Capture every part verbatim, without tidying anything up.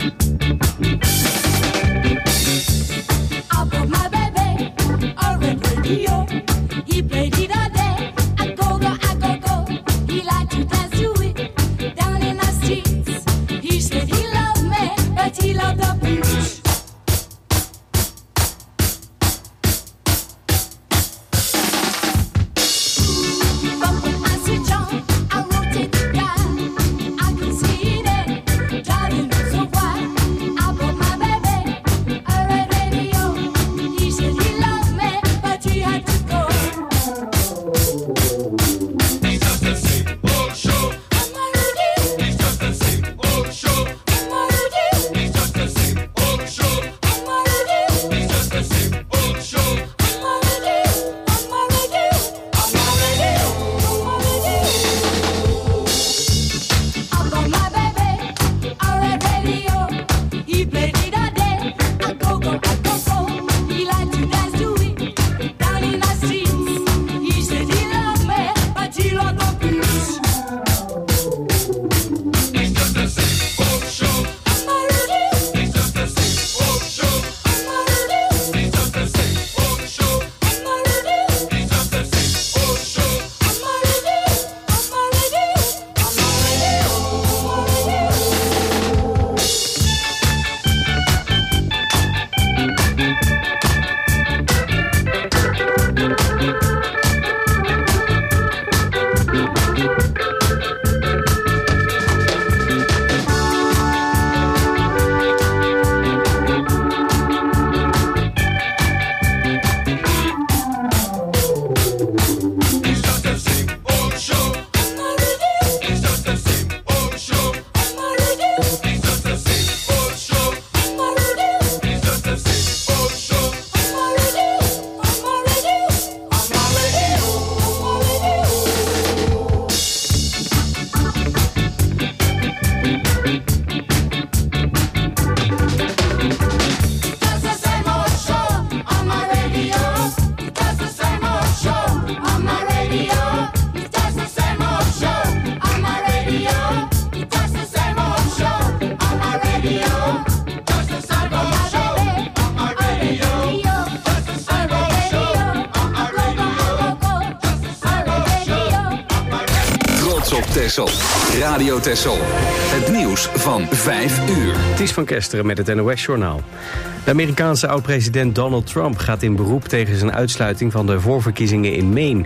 Texel. Radio Texel. Het nieuws van vijf uur. Ties van Kesteren met het N O S-journaal. De Amerikaanse oud-president Donald Trump gaat in beroep tegen zijn uitsluiting van de voorverkiezingen in Maine.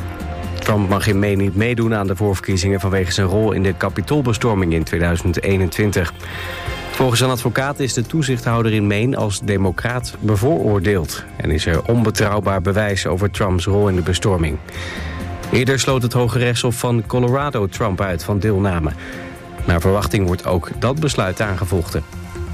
Trump mag in Maine niet meedoen aan de voorverkiezingen vanwege zijn rol in de Capitoolbestorming in tweeduizend eenentwintig. Volgens een advocaat is de toezichthouder in Maine als democraat bevooroordeeld en is er onbetrouwbaar bewijs over Trumps rol in de bestorming. Eerder sloot het Hoge Rechtshof van Colorado Trump uit van deelname. Naar verwachting wordt ook dat besluit aangevochten.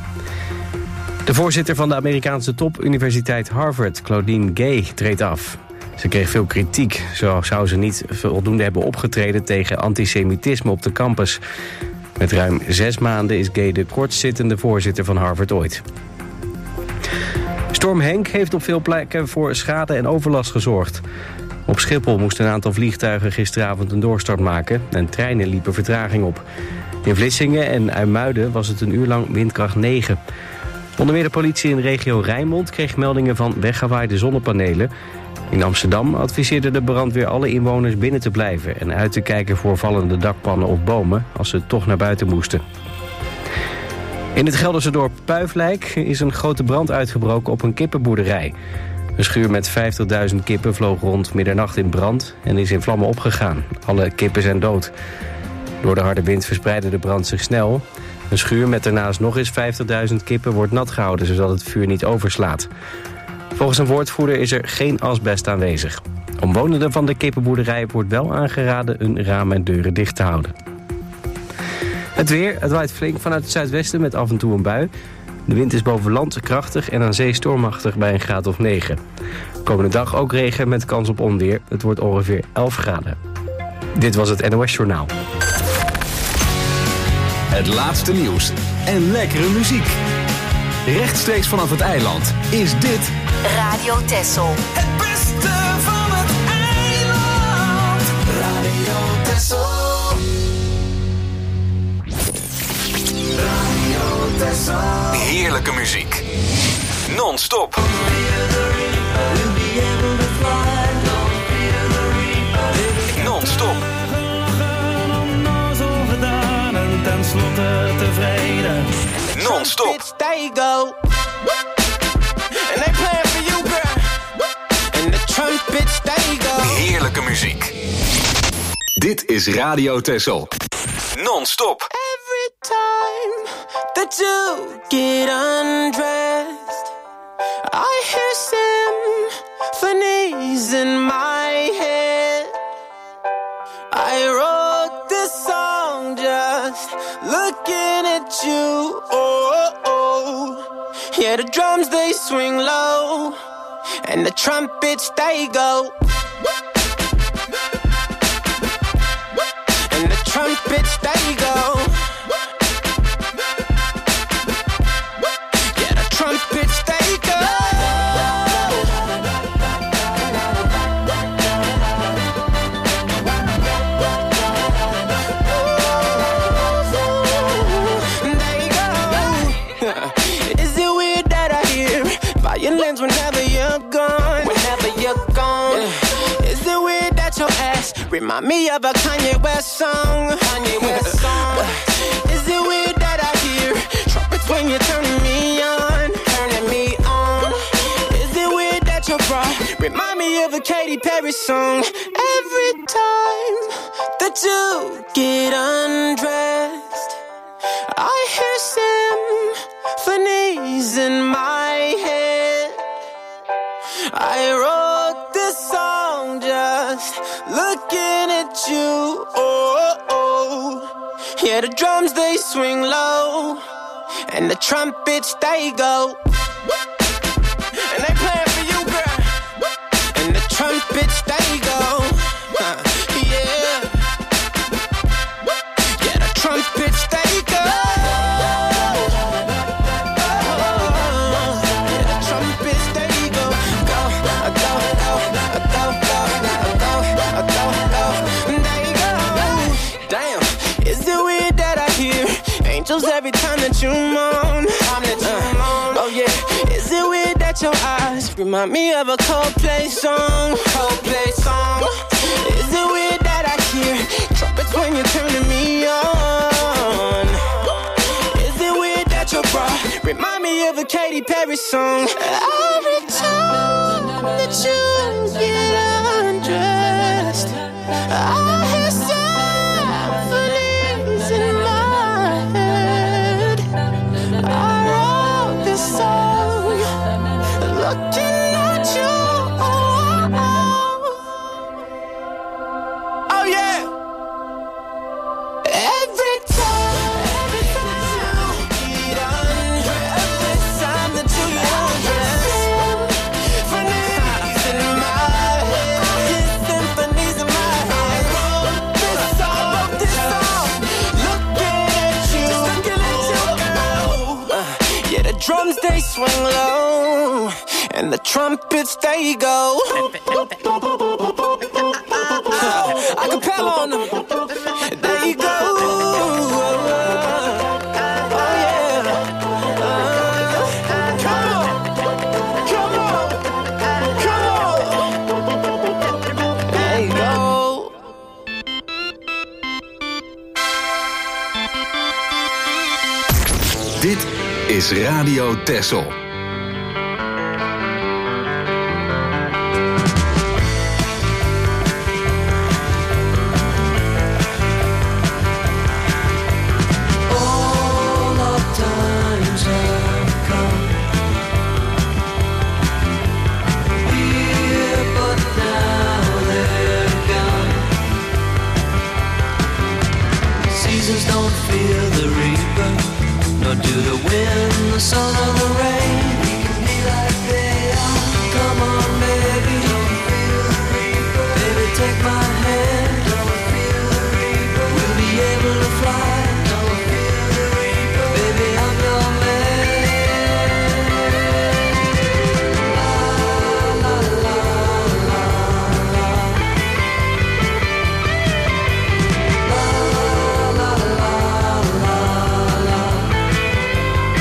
De voorzitter van de Amerikaanse topuniversiteit Harvard, Claudine Gay, treedt af. Ze kreeg veel kritiek. Zo zou ze niet voldoende hebben opgetreden tegen antisemitisme op de campus. Met ruim zes maanden is Gay de kortzittende voorzitter van Harvard ooit. Storm Henk heeft op veel plekken voor schade en overlast gezorgd. Op Schiphol moesten een aantal vliegtuigen gisteravond een doorstart maken en treinen liepen vertraging op. In Vlissingen en IJmuiden was het een uur lang windkracht negen. Onder meer de politie in de regio Rijnmond kreeg meldingen van weggewaaide zonnepanelen. In Amsterdam adviseerde de brandweer alle inwoners binnen te blijven en uit te kijken voor vallende dakpannen of bomen als ze toch naar buiten moesten. In het Gelderse dorp Puiflijk is een grote brand uitgebroken op een kippenboerderij. Een schuur met vijftigduizend kippen vloog rond middernacht in brand en is in vlammen opgegaan. Alle kippen zijn dood. Door de harde wind verspreidde de brand zich snel. Een schuur met daarnaast nog eens vijftigduizend kippen wordt nat gehouden, zodat het vuur niet overslaat. Volgens een woordvoerder is er geen asbest aanwezig. Omwonenden van de kippenboerderij wordt wel aangeraden hun ramen en deuren dicht te houden. Het weer, het waait flink vanuit het zuidwesten met af en toe een bui. De wind is boven land krachtig en aan zee stormachtig bij een graad of negen. Komende dag ook regen met kans op onweer. Het wordt ongeveer elf graden. Dit was het N O S-journaal. Het laatste nieuws en lekkere muziek. Rechtstreeks vanaf het eiland is dit Radio Texel. Het beste van het eiland. Radio Texel. Radio Heerlijke muziek. Non-stop. Non-stop. En tenslotte tevreden. Non-stop. They go. And they play for you, girl. And the trumpets, they go. Heerlijke muziek. Dit is Radio Texel. Non-stop. Every time that you get undressed, I hear symphonies in my head. I wrote this song just looking at you. Oh, oh. Yeah, the drums they swing low, and the trumpets they go. And the trumpets they go. Yeah, the trumpets they go. Violins whenever you're gone. Whenever you're gone. Yeah. Is it weird that your ass remind me of a Kanye West song? Kanye West song. Is it weird that I hear trumpets when you're turning me on? Turning me on. Is it weird that your bra remind me of a Katy Perry song? Every time that you get undressed, I hear symphonies in my head. I wrote this song just looking at you. Oh, oh. Yeah, the drums they swing low, and the trumpets they go. And they play for you, girl. And the trumpets they go. Uh, yeah. Yeah, the trumpets they go. Every time that you moan, time that you uh, moan. Oh yeah, is it weird that your eyes remind me of a Coldplay song? Coldplay song. Is it weird that I hear trumpets when you're turning me on? Is it weird that your bra remind me of a Katy Perry song? Every time that you get undressed, I hear symphonies in my looking at you. Oh, oh. Oh yeah. Every time, every time you get undressed, every time that you get undressed, symphonies in my head, symphonies in my head. I wrote this song, I wrote this song, looking at you, looking at you, girl. Uh, yeah, the drums they swing low, and the trumpets they go. Acapella on them. There you go. Oh yeah. Come on. Come on. Come on. There you go. Dit is Radio Texel. Don't fear the reaper, nor do the wind, the sun, or the rain. We can be like they are. Come on, baby. Don't feel the reaper. Baby, take my hand. Don't feel the reaper. We'll be able to fly. Don't feel the reaper. Baby, I'm your man. La la la la la. La la la la la.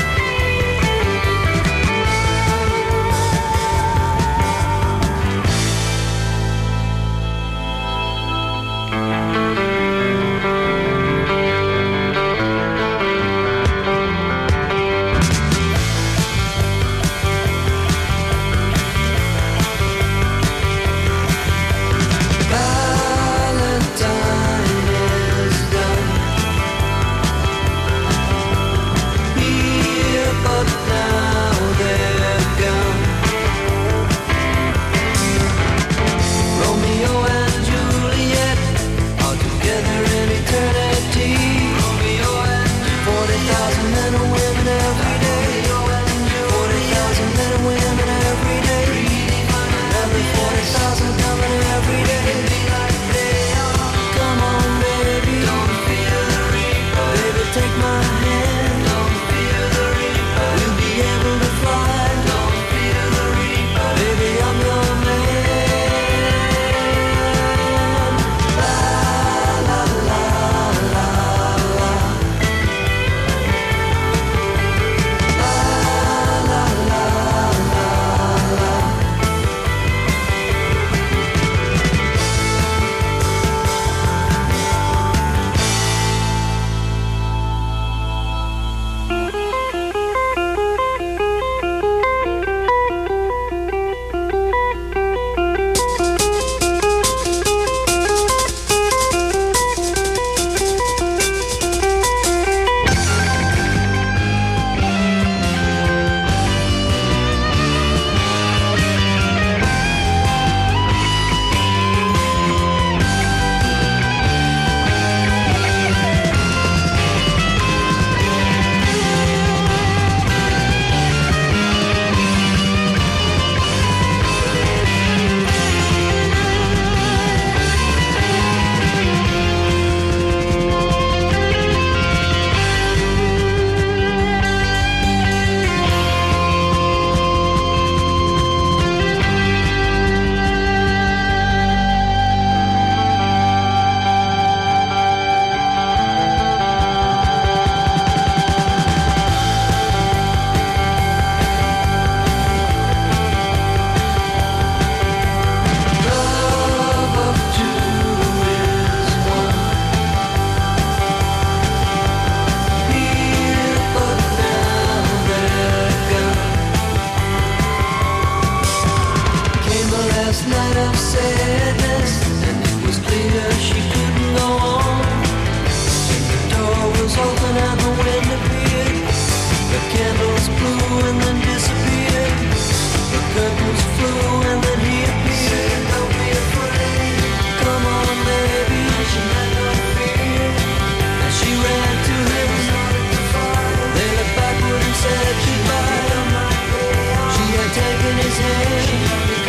candles blew and then disappeared. The curtains flew and then he appeared. Don't be afraid, come on baby, she had no fear. And she ran to him, they looked backward and said goodbye. She had taken his hand,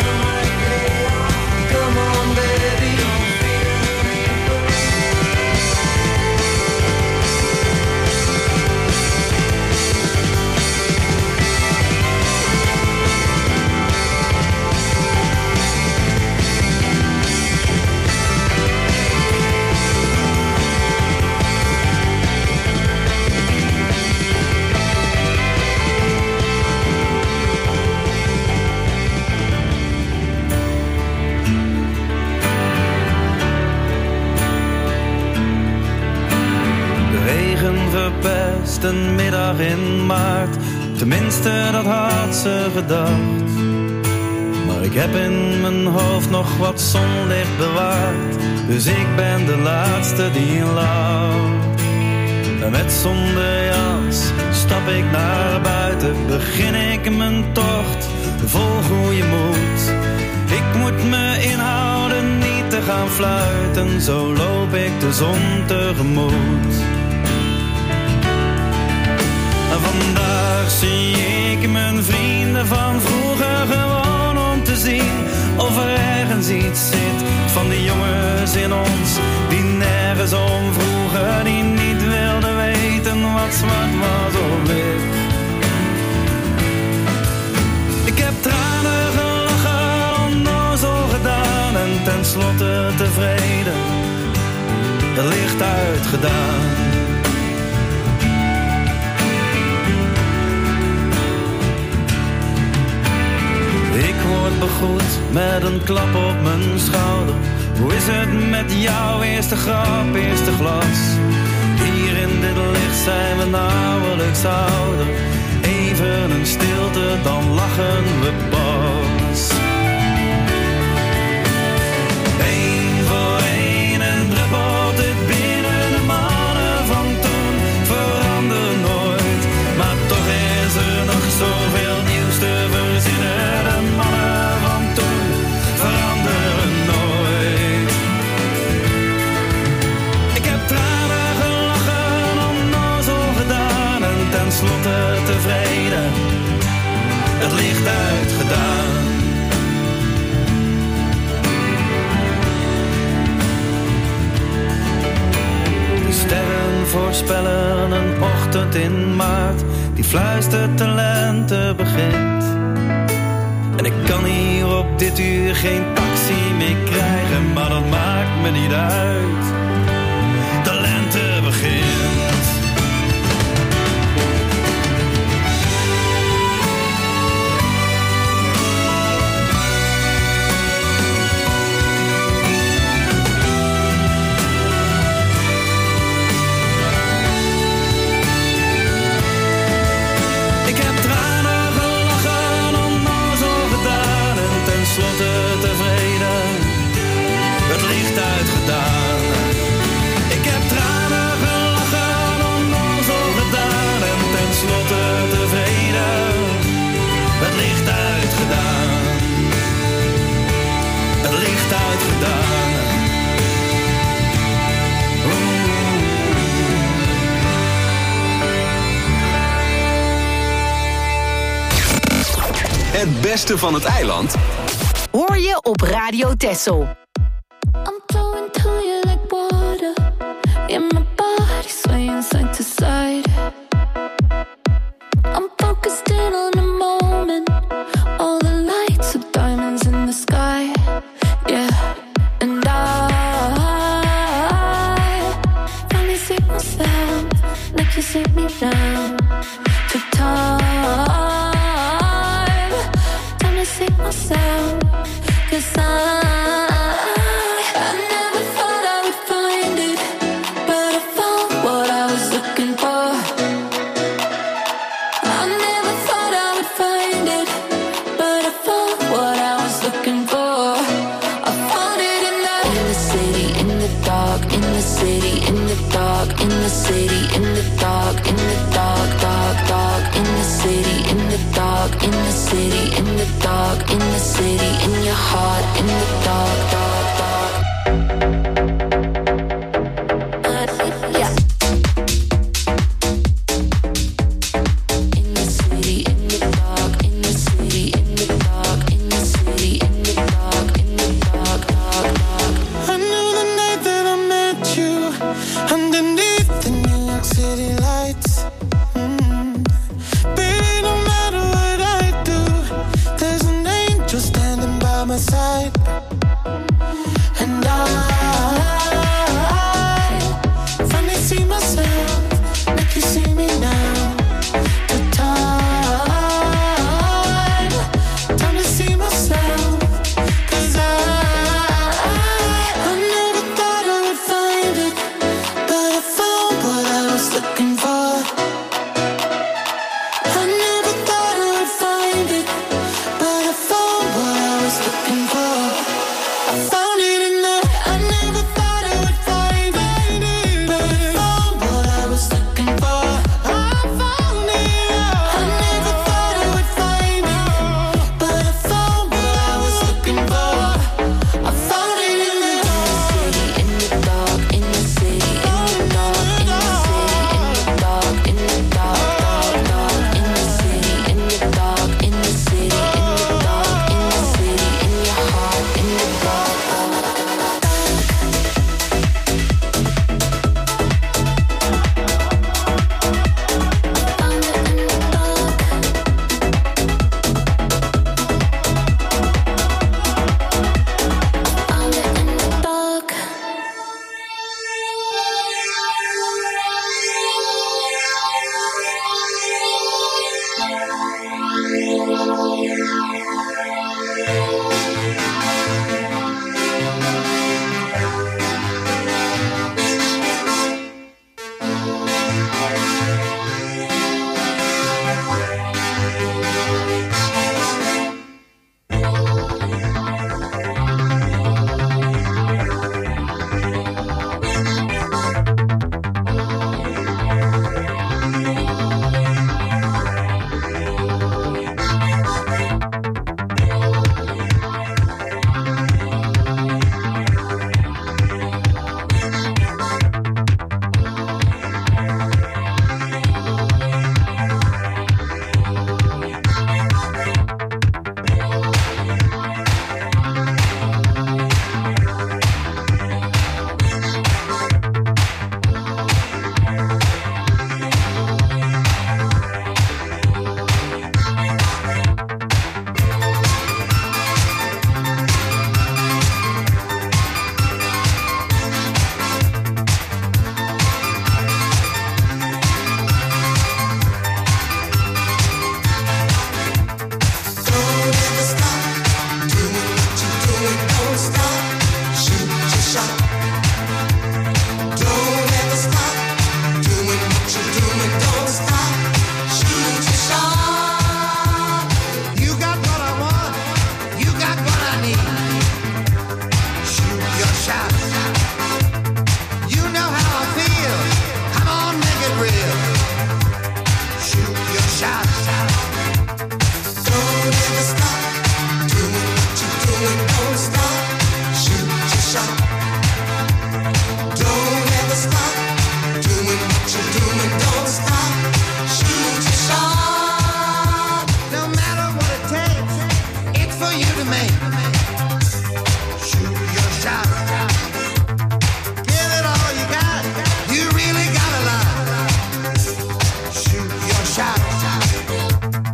come on baby. Verpest een middag in maart, tenminste dat had ze gedacht. Maar ik heb in mijn hoofd nog wat zonlicht bewaard, dus ik ben de laatste die lacht. En met zonder jas stap ik naar buiten, begin ik mijn tocht vol goede moed. Ik moet me inhouden niet te gaan fluiten, zo loop ik de zon tegemoet. Vandaag zie ik mijn vrienden van vroeger gewoon om te zien of er ergens iets zit van die jongens in ons die nergens om vroegen, die niet wilden weten wat zwart was of wit. Ik heb tranen gelachen, onnozel gedaan en tenslotte tevreden, het licht uitgedaan. Word begroet met een klap op mijn schouder. Hoe is het met jou? Eerste grap, eerste glas. Hier in dit licht zijn we nauwelijks ouder. Even een stilte, dan lachen we pas. Eén voor één en druppelt het binnen. De mannen van toen veranderen nooit. Maar toch is er nog zoveel nieuws te verzinnen. De mannen van toen veranderen nooit. Ik heb tranen gelachen, onnozel gedaan en tenslotte tevreden, het licht uitgedaan. De sterren voorspellen een ochtend in maart, die fluistert de lente begint. En ik kan hier op dit uur geen taxi meer krijgen, maar dat maakt me niet uit. De lente begint. Tenslotte tevreden, het licht uitgedaan. Ik heb tranen gelachen, onnozel gedaan. En tenslotte tevreden, het licht uitgedaan. Het licht uitgedaan. Het beste van het eiland hoor je op Radio Texel. I'm flowing to you like water. In my body swaying side to side. I'm focused in on the moment. All the lights of diamonds in the sky. Yeah, and I finally see myself like you see me now. To time, time to see myself. 'Cause I, I never thought I would find it, but I found what I was looking for. I never thought I would find it, but I found what I was looking for. I found it in the, in the city, in the dark, in the city, in the dark, in the city, in the dark, in the dark, dark, dark, in the city. city, in the dark, in the city, in the dark, in the city, in your heart, in the dark, dark, dark. Shoot your shot.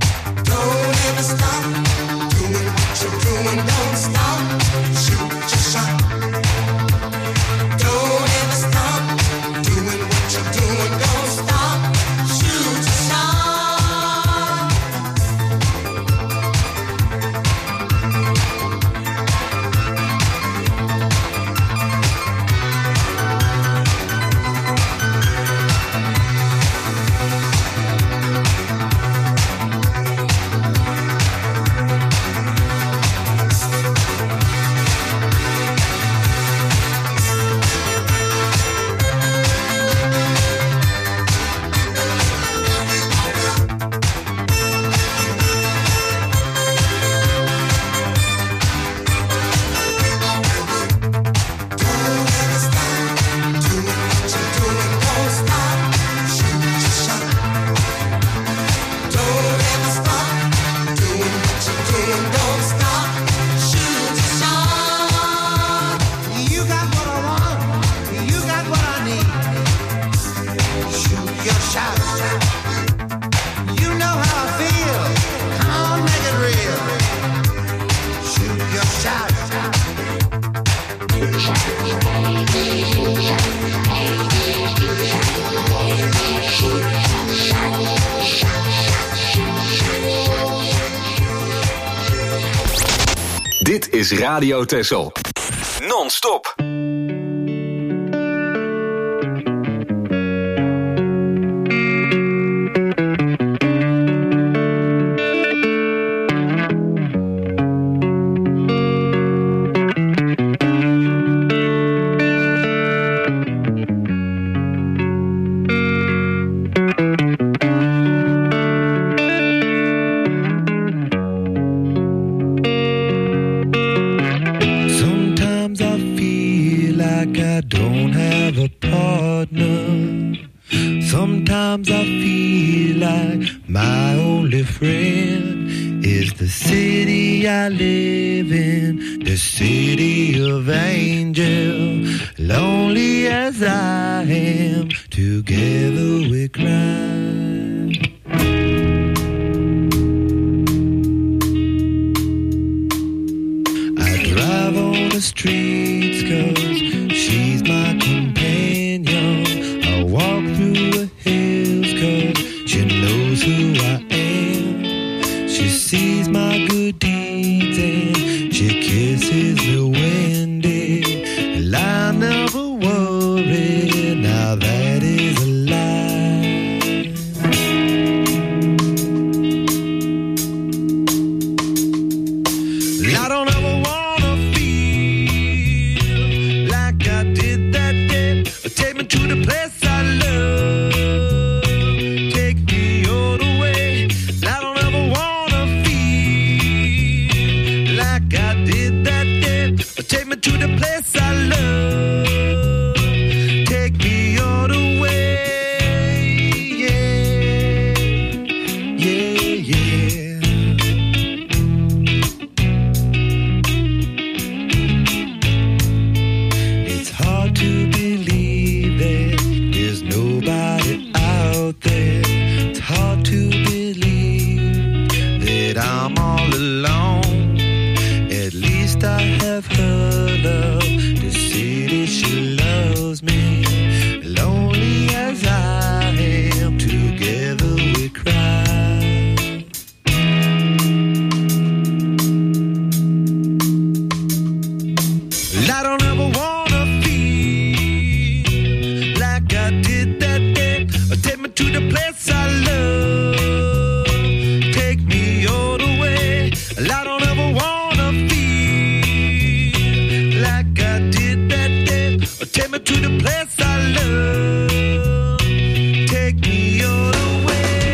Dit is Radio Texel. Non-stop. Sometimes I feel like my only friend is the city I live in, the city of angels. Lonely as I am, together we cry. I drive on the streets 'cause she's my companion. I walk through the hills 'cause she knows who I am. She sees my good deeds and she kisses the windy. And I never worry, now that is a lie. I don't ever wanna feel like I did that day. Take me to the place I love. Take me all the way. I don't ever wanna feel like I did that day. Take me to the place I love. Take me all the way. Yeah, yeah, yeah. It's hard to believe that there's nobody out there. It's hard to believe that I'm all alone. At least I have her love to see that she loves me. Lonely as I am, together we cry. I don't ever wanna feel like I did that day. Take me to the place I love. Take me all the way. I don't ever wanna feel like I did that day. Take me to the place I love. Take me all the way.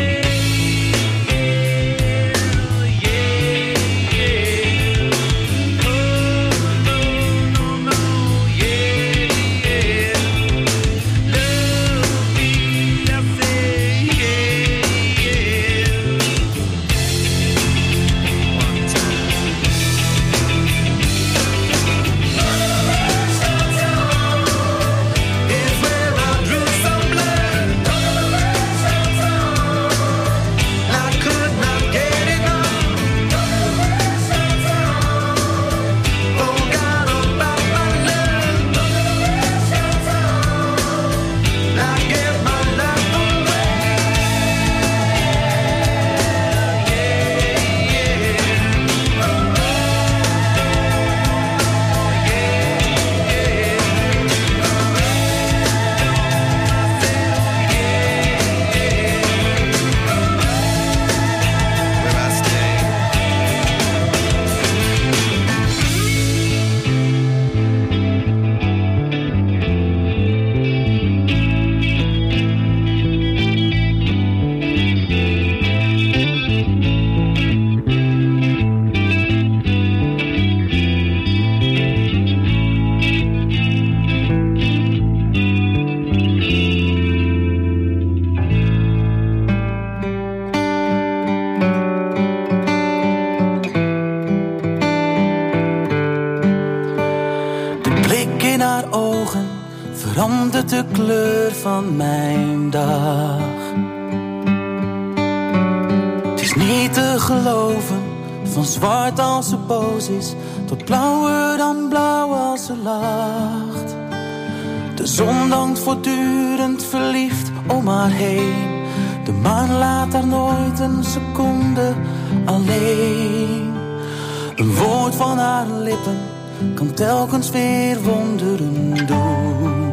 Yeah, yeah. Oh, no, no, no. Yeah, yeah. Love me, I say, yeah, yeah. One time. It's where I drew some blood. I could not get enough. Forgot about my love. I gave my life away. Where I stay. De blik in haar ogen verandert de kleur van mijn dag. Het is niet te geloven, van zwart als ze boos is, tot blauwer dan blauw als ze lacht. De zon dankt voortdurend verliefd om haar heen. De maan laat haar nooit een seconde alleen. Een woord van haar lippen kan telkens weer wonderen doen.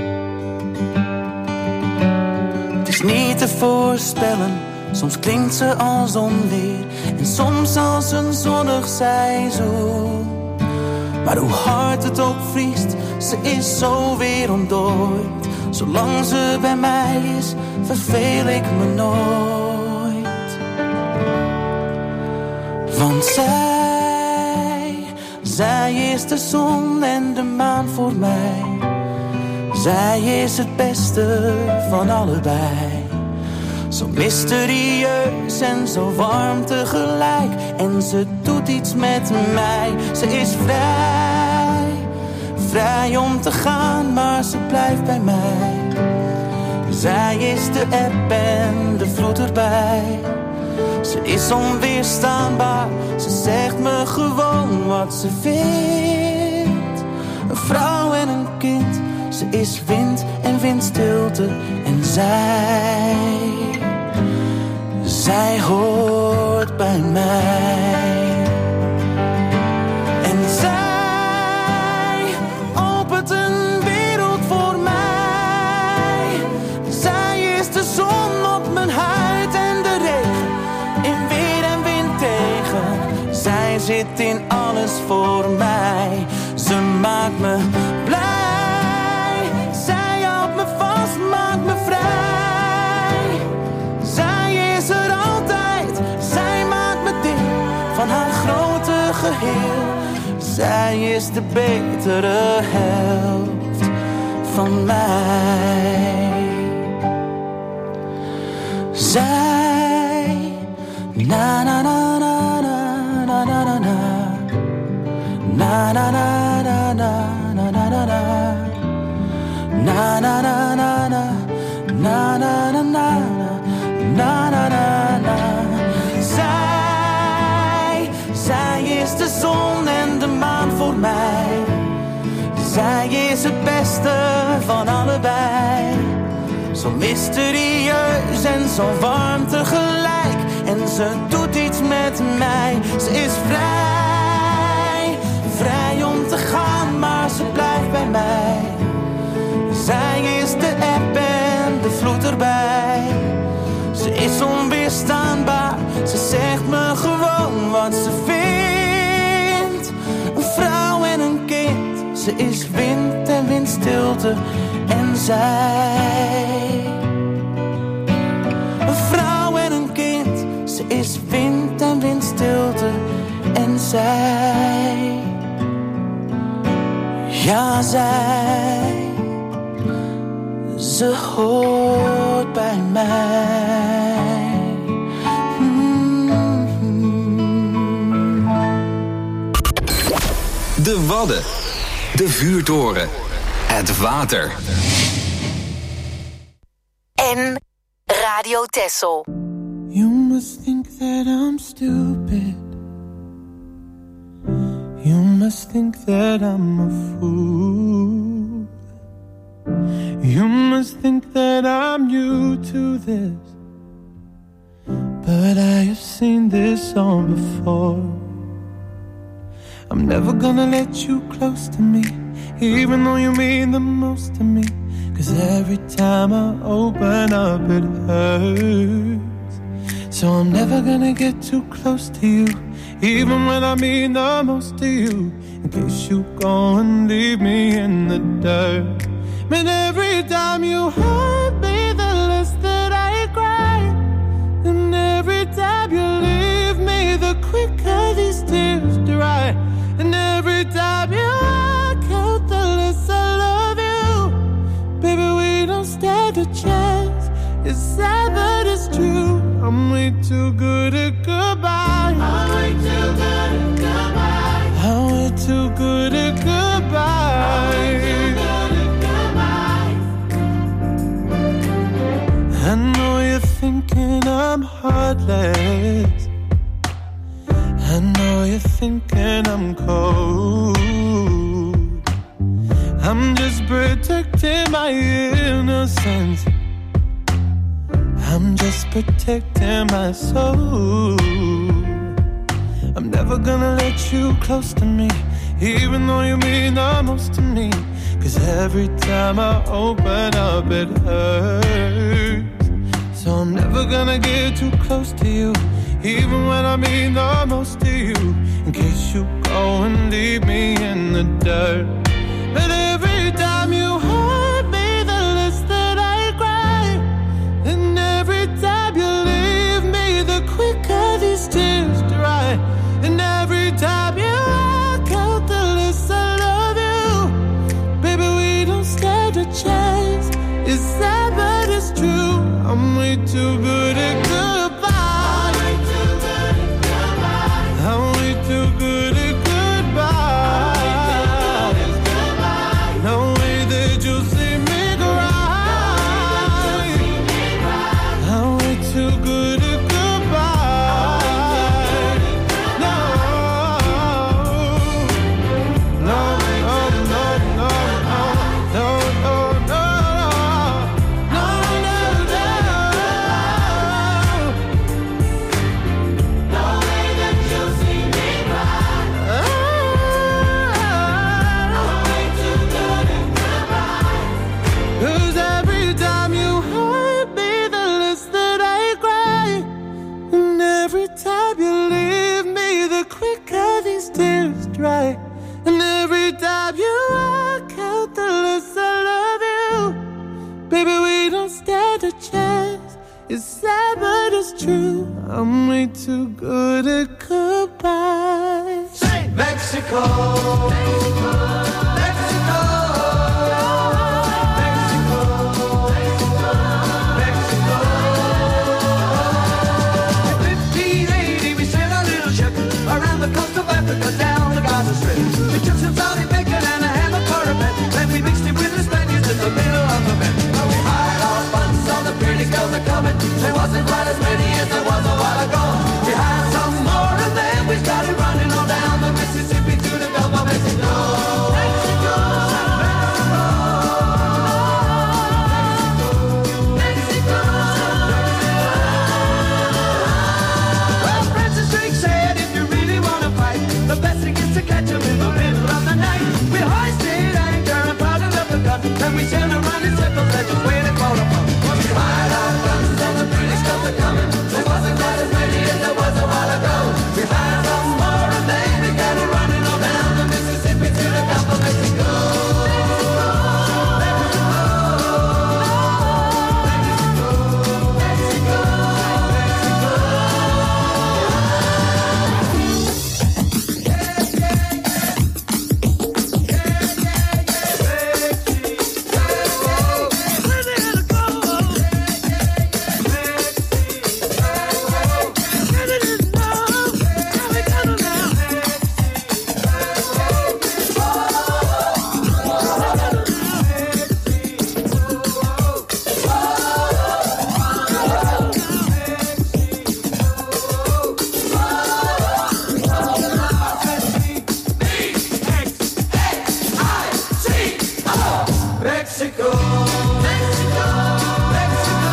Het is niet te voorspellen, soms klinkt ze als onweer en soms als een zonnig seizoen. Maar hoe hard het ook vriest, ze is zo weer ontdooid. Zolang ze bij mij is, verveel ik me nooit. Want zij, zij is de zon en de maan voor mij. Zij is het beste van allebei. Zo mysterieus en zo warm tegelijk. En ze doet iets met mij. Ze is vrij, vrij om te gaan, maar ze blijft bij mij. Zij is de eb en de vloed erbij. Ze is onweerstaanbaar, ze zegt me gewoon wat ze vindt. Een vrouw en een kind, ze is wind en windstilte. En zij, zij hoort bij mij. En zij opent een wereld voor mij. Zij is de zon op mijn huid en de regen, in weer en wind tegen. Zij zit in alles voor mij. Ze maakt me blij. Zij houdt me vast, maakt me vrij. Zij is er altijd. Zij maakt me deel van haar grote geheel. Zij is de betere helft van mij. Zij, na na na na na na na na na na na na na na na na na. Na na na na na na na na na na na na na. Zij, zij is de zon en de maan voor mij. Zij is het beste van allebei. Zo mysterieus en zo warm tegelijk. En ze doet iets met mij. Ze is vrij, vrij om te gaan, maar ze blijft bij mij. Zij is de eb en de vloed erbij. Ze is onweerstaanbaar, ze zegt me gewoon wat ze vindt. Een vrouw en een kind, ze is wind en windstilte. En zij, een vrouw en een kind, ze is wind en windstilte. En zij, ja zij, ze hoort bij mij. Mm-hmm. De Wadden, de vuurtoren, het water. En Radio Texel. You must think that I'm stupid. You must think that I'm a fool. You must think that I'm new to this, but I have seen this song before. I'm never gonna let you close to me, even though you mean the most to me. 'Cause every time I open up it hurts. So I'm never gonna get too close to you, even when I mean the most to you, in case you go and leave me in the dirt. And every time you hurt me, the less that I cry. And every time you leave me, the quicker these tears dry. And every time you walk out, the less I love you. Baby, we don't stand a chance. It's sad but it's true. I'm way too good at goodbye. I'm way too good at goodbye. I'm way too good at goodbye. I know you're thinking I'm heartless. I know you're thinking I'm cold. I'm just protecting my innocence. I'm just protecting my soul. I'm never gonna let you close to me, even though you mean the most to me. Cause every time I open up it hurts. So I'm never gonna get too close to you, even when I mean the most to you, in case you go and leave me in the dirt. But every time you hurt me, the less that I cry. And every time you leave me, the quicker these tears dry. And every time you walk out, the less I love you. Baby, we don't stand a chance. It's sad, but it's true. I'm way too good at goodbye. I'm way too good at goodbye. I'm way too good at goodbye. No way that you'll see me cry. I'm way too good at goodbye. No, no, no, no, no, no, no, no, no, no, no. No way that you'll see me cry. I'm way too good at goodbye. 'Cause every time you hurt me, the less that I cry. And every time you leave me, the quicker these tears dry. And every time you walk out, the less I love you. Baby, we don't stand a chance. It's sad, but it's true. I'm way too good at goodbye. Say Mexico, Mexico, Mexico, Mexico, Mexico, Mexico. In fifteen eighty, we sailed a little ship around the coast of Africa, down the Gaza Strip. We took some Saudi bacon and a ham of cornbread, then we mixed it with the Spaniards in the middle of the bed. Now we hired our funds, all the pretty girls are coming. There wasn't quite as many as there was a while ago. We hired some more and then we started running on down the Mississippi to the Gulf of Mexico. Mexico, Mexico, Mexico. Well, Francis Drake said if you really want to fight, the best thing is to catch 'em in the middle of the night. We hoisted anchor and paddled up the gun, then we sailed around in circles and just waited for the fun. We hired our guns and the British guns are coming. There wasn't quite as many as there was a while ago. We hired some more and then we got it running on down the Mississippi to the Gulf of Mexico. Mexico, Mexico, Mexico,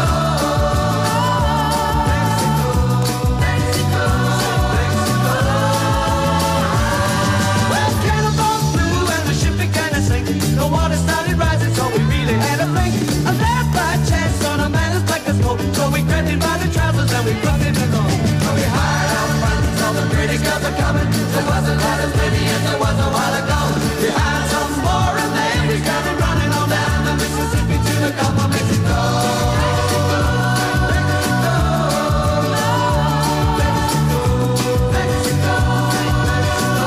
Mexico, Mexico, Mexico. Well, cannonballs flew and the ship began to sink. The water started rising, so we really had to think. I left by chance on a man as black as smoke, so we grabbed him by the trousers and we brought him along. So we hired our friends, all the pretty girls are coming. There wasn't quite as many as there was a while ago. We hired some more and then we got it running on down the Mississippi to the Gulf of Mexico. Mexico, Mexico, Mexico, Mexico.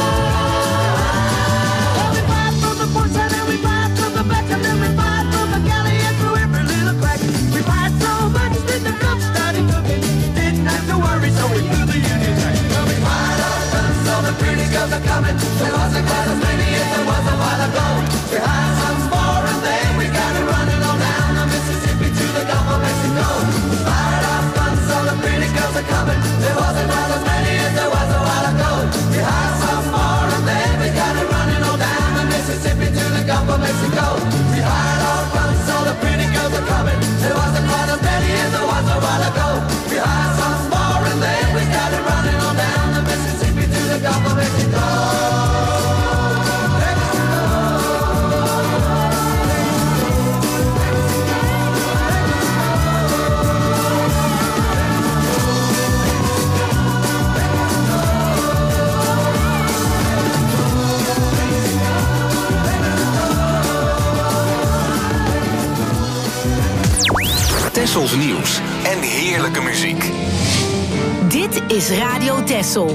Well, we fired from the port side and we fired from the back and then we fired from the galley and through every little crack. We fired so much that the Gulf started cooking. Didn't have to worry, so we blew the Union Jack. Well, we fired our guns, all the pretty girls are coming. There wasn't quite as many as there was a while ago. We hired some more and then we got it running on down the Mississippi to the Gulf of Mexico. We fired our guns, all the pretty girls are coming. There wasn't quite as many as there was a while ago. We hired some more and then we got it running on down the Mississippi to the Gulf of Mexico. We hired our guns, all the pretty girls are coming. There wasn't quite as many as there was a while ago. We hired some more and then we got it running on down the Mississippi to the Tessels nieuws en heerlijke muziek. Dit is Radio Tessel.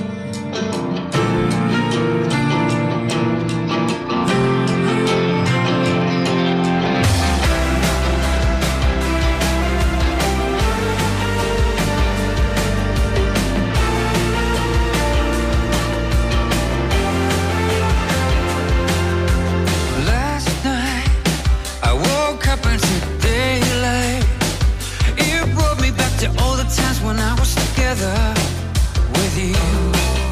When I was together with you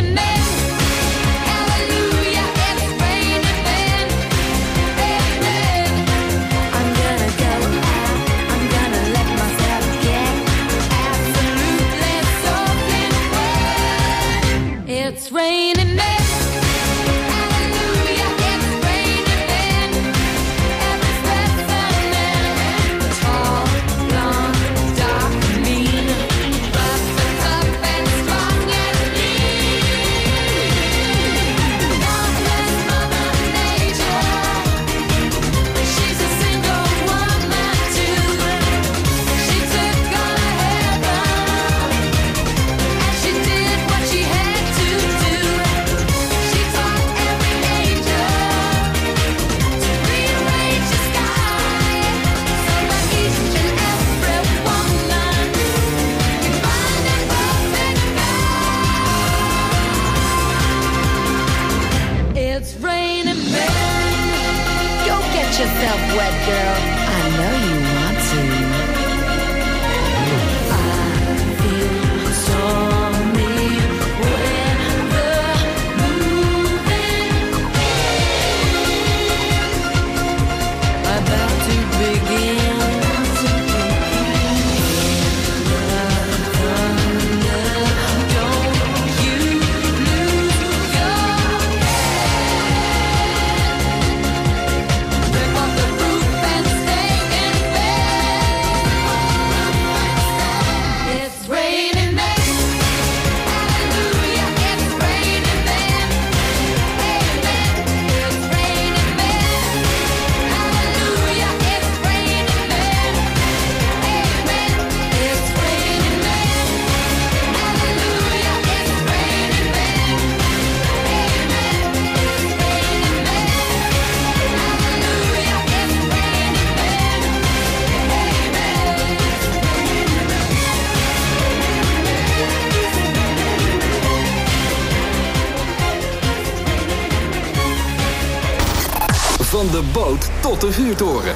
Van de boot tot de vuurtoren.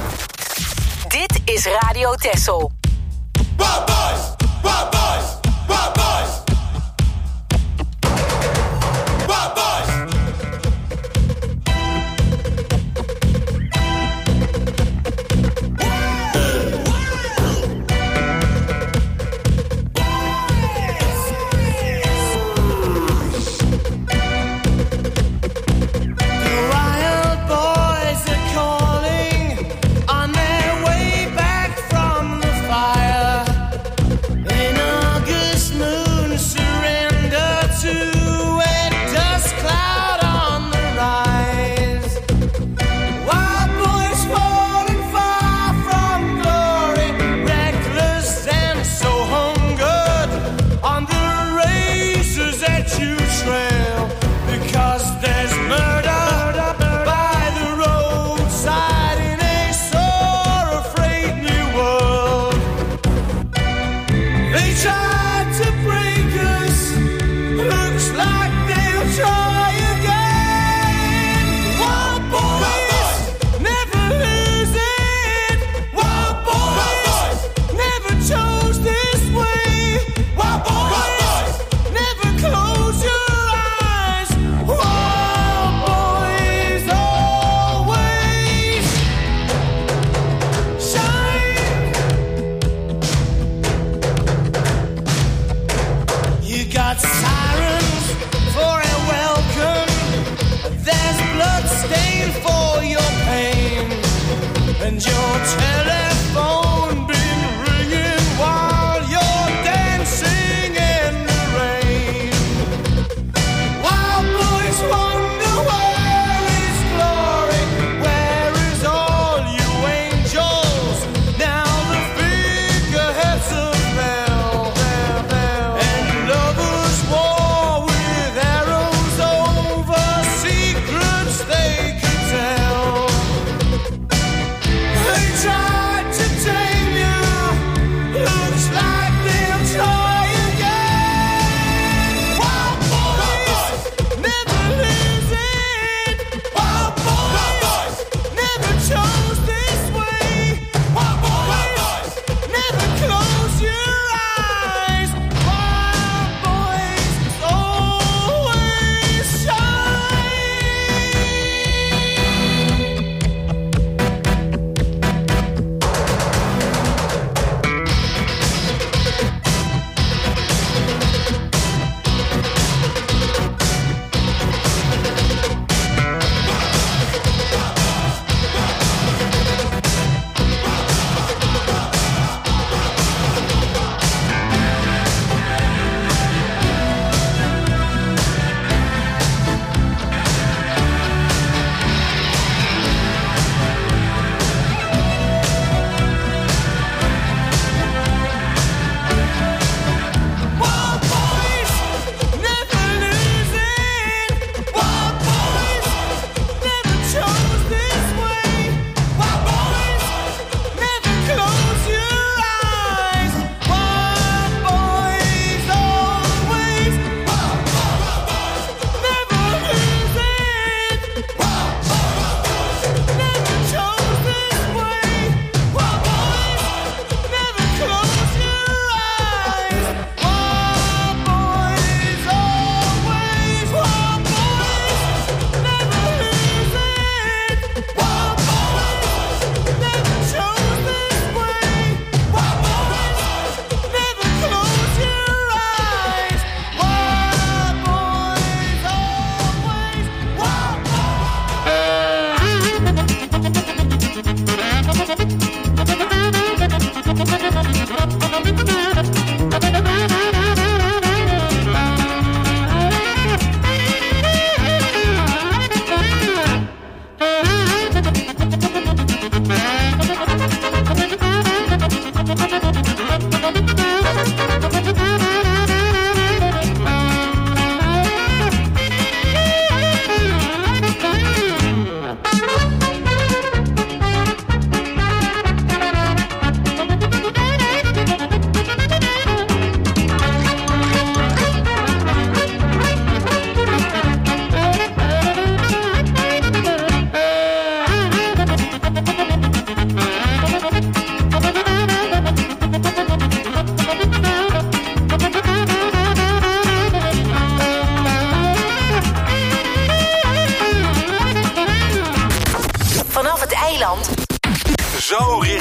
Dit is Radio Texel. Bad boys, bad boys, bad boys. Bad boys. Fire.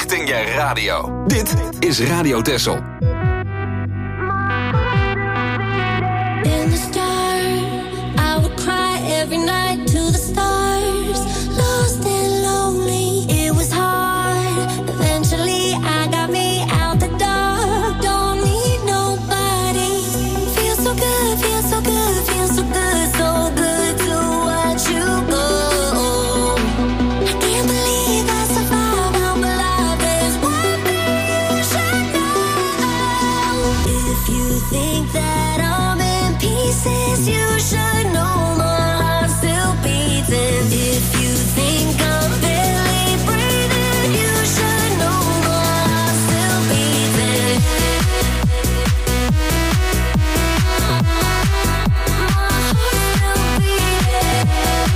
richting je radio. Dit is Radio Texel. In the start, I would cry every night to the stars. Lost and lonely, it was hard. Eventually I got me out the dark. Don't need nobody. Feels so good, feels so good, feels so good, so good to watch you go. I can't believe I survived, I'm alive. There's one thing you should know. If you think that I'm in pieces, you should know my heart still beating. If you think I'm barely breathing, you should know my heart still beating. My heart still beating.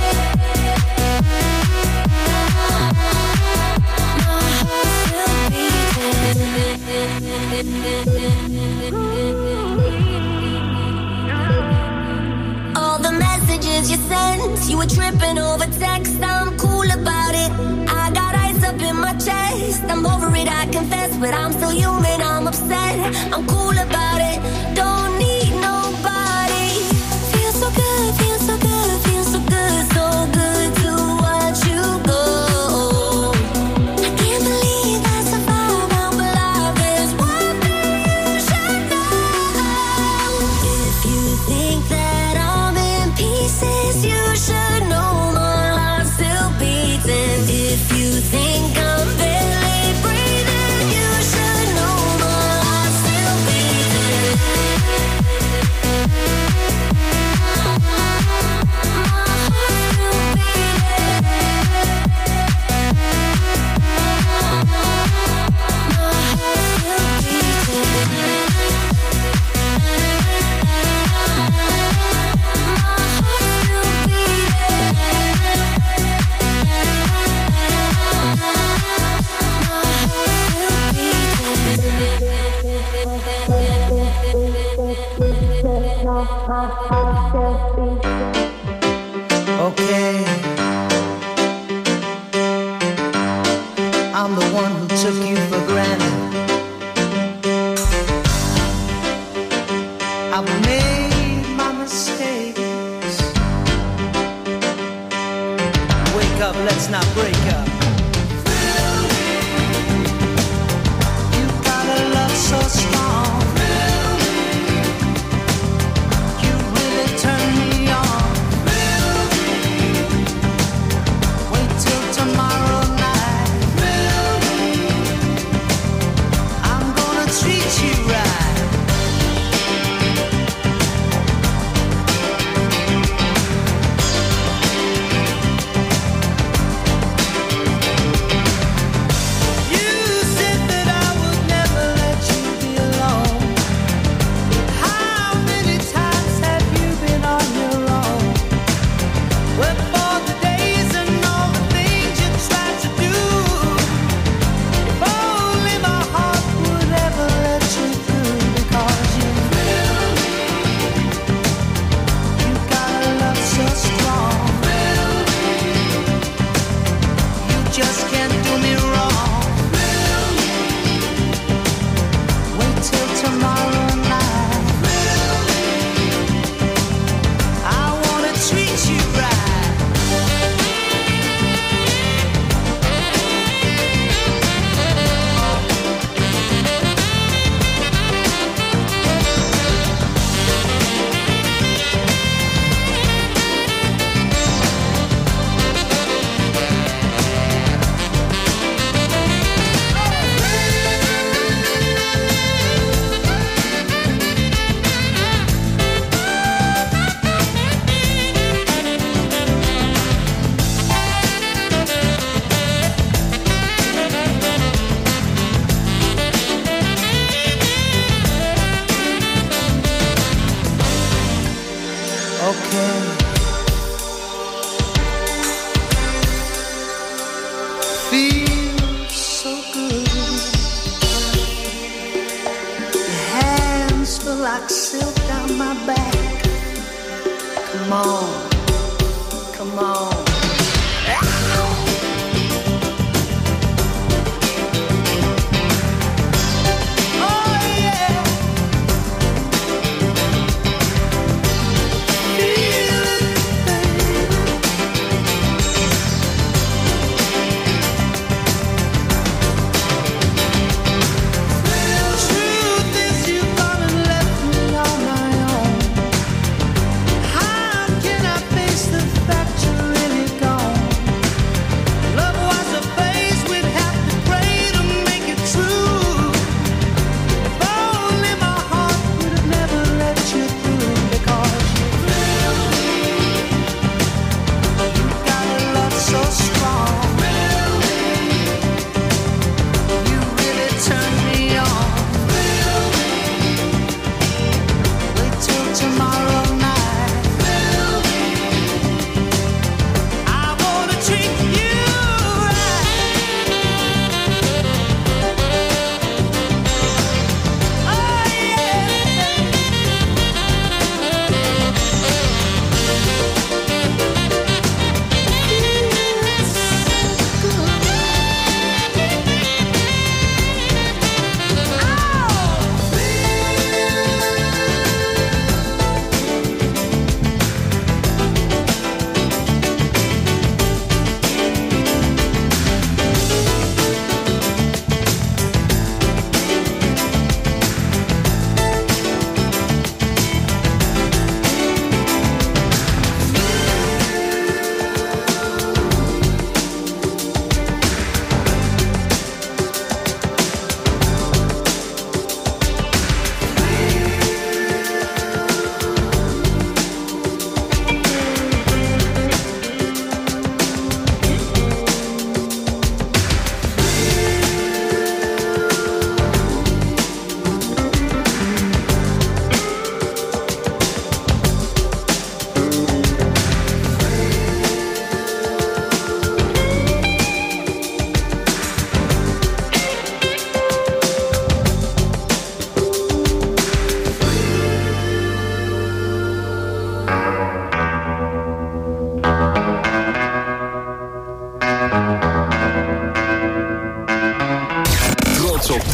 All the messages you sent, you were tripping over text. I'm cool about it. I got ice up in my chest. I'm over it, I confess, but I'm still human. I'm upset. I'm cool about it. Don't need nobody. Feels so good, feels so good, feels so good, so good to watch you go. I can't believe I survived, I'm alive. There's one thing you should know. If you think that I'm in pieces, you should know my heart still beating. If you think I'm barely breathing, you should know my heart still beating. Okay, I'm the one who took you for granted. I've made my mistakes. Wake up, let's not break up. You got a love so strong. You really turn me on. Wait till tomorrow night. I'm gonna treat you right. You said that I would never let you be alone. How many times have you been on your own? Well, for the days and all the things you tried to do, if only my heart would ever let you through. Because you feel me. You got a love so strong. You just can't do me wrong. Wait till tomorrow night. I wanna treat you right. Okay. Feels so good. Your hands feel like silk down my back. Come on, come on.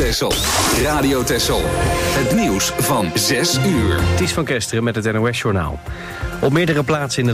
Texel. Radio Texel. Het nieuws van zes uur. Ties van Kesteren met het N O S-journaal. Op meerdere plaatsen in